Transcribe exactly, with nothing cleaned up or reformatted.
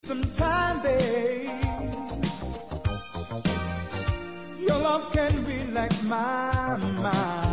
Sometime, babe, your love can relax my mind.